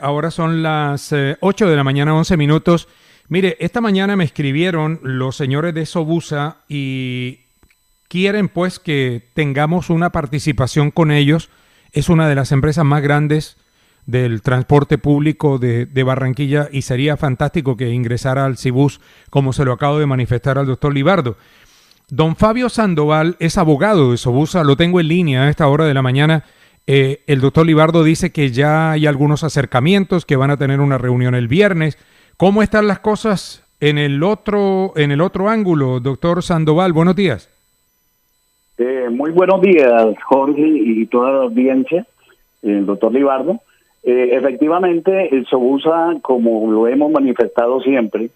Ahora son las 8 de la mañana, 11 minutos. Mire, esta mañana me escribieron los señores de Sobusa y quieren pues que tengamos una participación con ellos. Es una de las empresas más grandes del transporte público de Barranquilla y sería fantástico que ingresara al Cibus, como se lo acabo de manifestar al doctor Libardo. Don Fabio Sandoval es abogado de Sobusa, lo tengo en línea a esta hora de la mañana. El doctor Libardo dice que ya hay algunos acercamientos, que van a tener una reunión el viernes. ¿Cómo están las cosas en el otro ángulo, doctor Sandoval? Buenos días. Muy buenos días, Jorge, y toda la audiencia, el doctor Libardo. Efectivamente, el Sobusa, como lo hemos manifestado siempre,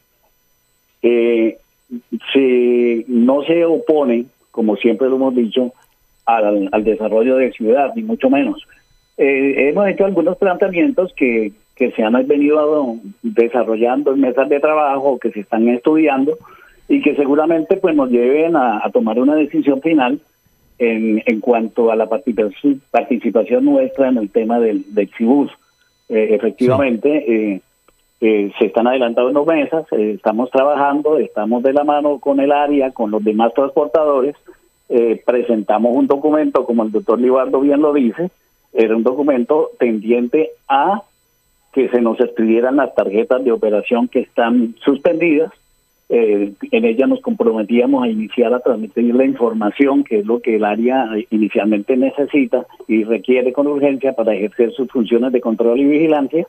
no se opone, como siempre lo hemos dicho, al desarrollo de ciudad, ni mucho menos. Hemos hecho algunos planteamientos que se han venido desarrollando en mesas de trabajo, que se están estudiando y que seguramente pues nos lleven a tomar una decisión final en cuanto a la participación nuestra en el tema del Cibus. Efectivamente, se están adelantando mesas, estamos trabajando, estamos de la mano con el área, con los demás transportadores. Presentamos un documento, como el doctor Libardo bien lo dice, era un documento tendiente a que se nos expidieran las tarjetas de operación que están suspendidas. En ella nos comprometíamos a iniciar a transmitir la información, que es lo que el área inicialmente necesita y requiere con urgencia para ejercer sus funciones de control y vigilancia.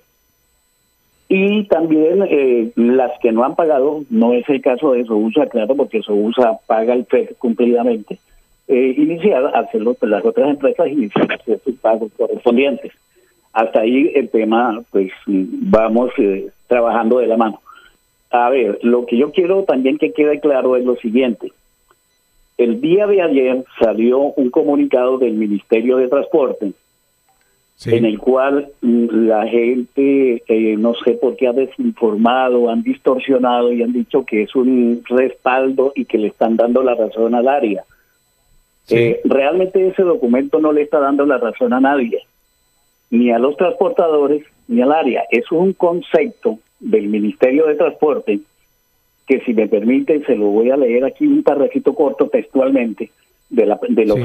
Y también las que no han pagado, no es el caso de Sobusa, claro, porque Sobusa paga el FED cumplidamente, hacerlo, las otras empresas iniciar hacer sus pagos correspondientes. Hasta ahí el tema, pues vamos trabajando de la mano. A ver, lo que yo quiero también que quede claro es lo siguiente. El día de ayer salió un comunicado del Ministerio de Transporte, sí, en el cual la gente, no sé por qué ha desinformado, han distorsionado y han dicho que es un respaldo y que le están dando la razón al área. Sí. Realmente ese documento no le está dando la razón a nadie, ni a los transportadores, ni al área. Es un concepto del Ministerio de Transporte que, si me permiten, se lo voy a leer aquí un parrafito corto textualmente del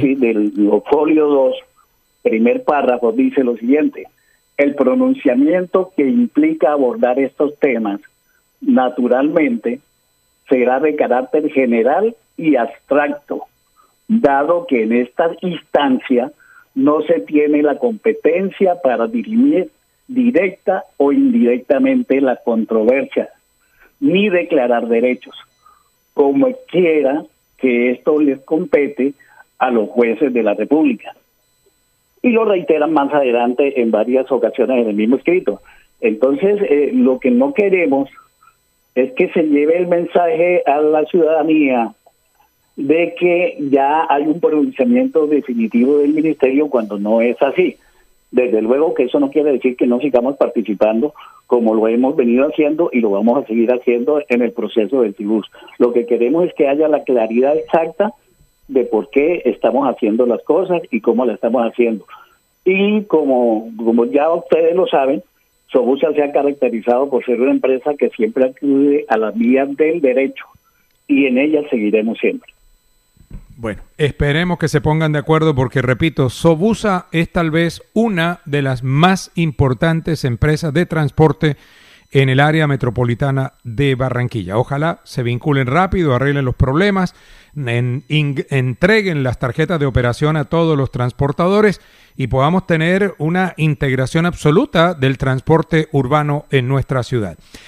folio 2, primer párrafo, dice lo siguiente: el pronunciamiento que implica abordar estos temas naturalmente será de carácter general y abstracto, dado que en esta instancia no se tiene la competencia para dirimir directa o indirectamente la controversia, ni declarar derechos, como quiera que esto les compete a los jueces de la República. Y lo reiteran más adelante en varias ocasiones en el mismo escrito. Entonces, lo que no queremos es que se lleve el mensaje a la ciudadanía de que ya hay un pronunciamiento definitivo del ministerio cuando no es así. Desde luego que eso no quiere decir que no sigamos participando como lo hemos venido haciendo y lo vamos a seguir haciendo en el proceso del Cibus. Lo que queremos es que haya la claridad exacta de por qué estamos haciendo las cosas y cómo las estamos haciendo. Y como ya ustedes lo saben, Sobusa se ha caracterizado por ser una empresa que siempre acude a las vías del derecho y en ella seguiremos siempre. Bueno, esperemos que se pongan de acuerdo porque, repito, Sobusa es tal vez una de las más importantes empresas de transporte en el área metropolitana de Barranquilla. Ojalá se vinculen rápido, arreglen los problemas, entreguen las tarjetas de operación a todos los transportadores y podamos tener una integración absoluta del transporte urbano en nuestra ciudad.